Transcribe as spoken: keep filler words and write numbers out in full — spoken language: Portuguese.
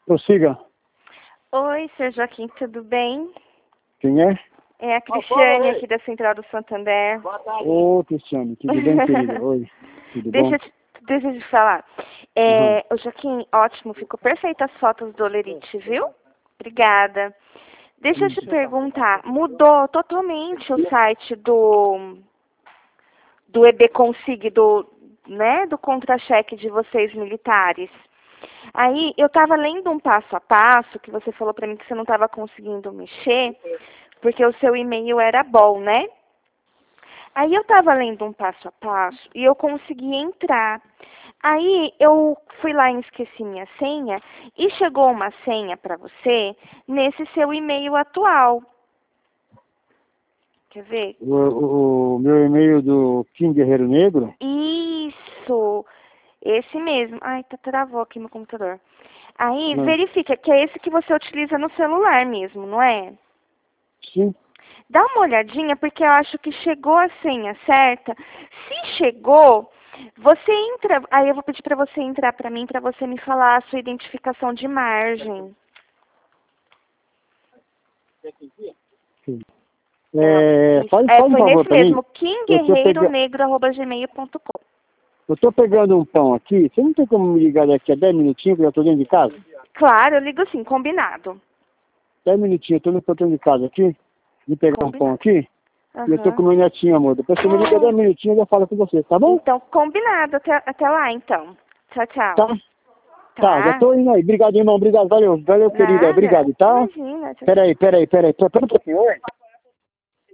Prossiga. Oi, seu Joaquim, tudo bem? Quem é? É a Cristiane aqui da Central do Santander. Ô, Cristiane, tudo bem, querida? Oi, tudo deixa, bom? eu te- deixa eu te falar. É, o Joaquim, ótimo, ficou perfeita as fotos do Olerite, viu? Obrigada. Deixa eu te perguntar, mudou totalmente o site do, do E B Consig, do, né, do contra-cheque de vocês militares. Aí, eu estava lendo um passo a passo, que você falou para mim que você não estava conseguindo mexer, porque o seu e-mail era bom, né? Aí eu estava lendo um passo a passo e eu consegui entrar. Aí eu fui lá e esqueci minha senha e chegou uma senha para você nesse seu e-mail atual. Quer ver? O, o, o meu e-mail do Kim Guerreiro Negro? Isso! Esse mesmo. Ai, tá, travou aqui meu computador. Aí, Não. verifica que é esse que você utiliza no celular mesmo, não é? Sim. Dá uma olhadinha, porque eu acho que chegou a senha certa. Se chegou, você entra... Aí eu vou pedir para você entrar para mim, para você me falar a sua identificação de margem. Sim. É, Isso. faz, É, faz um foi favor nesse pra mim. mesmo, kim Eu tô, guerreiro pega... negro arroba gmail ponto com. eu tô pegando um pão aqui. Você não tem como me ligar daqui a dez minutinhos, que eu já tô dentro de casa? Claro, eu ligo assim, combinado. dez minutinhos, eu tô no portão de casa aqui. De pegar um pão Combinado. aqui. E eu tô com Aham. meu netinho, amor. Depois você me liga dez minutinhos e eu falo com você, tá bom? Então, combinado. Até, até lá, então. Tchau, tchau. Tá? Tá, já Tá? tô indo aí. Obrigado, irmão. Obrigado. Valeu, valeu, querida. Nada. Obrigado, tá? Imagina. Tchau, tchau. Peraí, peraí, peraí. Pera um pouquinho. Oi?